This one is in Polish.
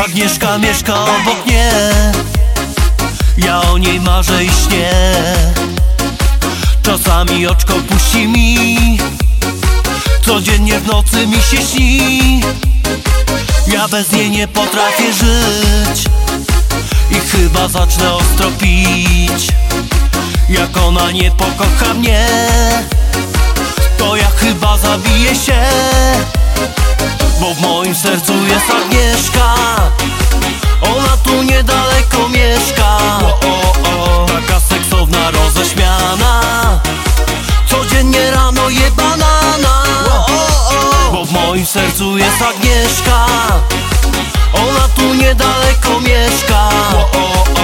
Agnieszka mieszka obok mnie, ja o niej marzę i śnię. Czasami oczko puści mi, codziennie w nocy mi się śni. Ja bez niej nie potrafię żyć i chyba zacznę ostro pić. Jak ona nie pokocha mnie, to ja chyba zabiję się. Bo w moim sercu jest Agnieszka, ona tu niedaleko mieszka. Taka seksowna, roześmiana, codziennie rano je banana. Bo w moim sercu jest Agnieszka, ona tu niedaleko mieszka.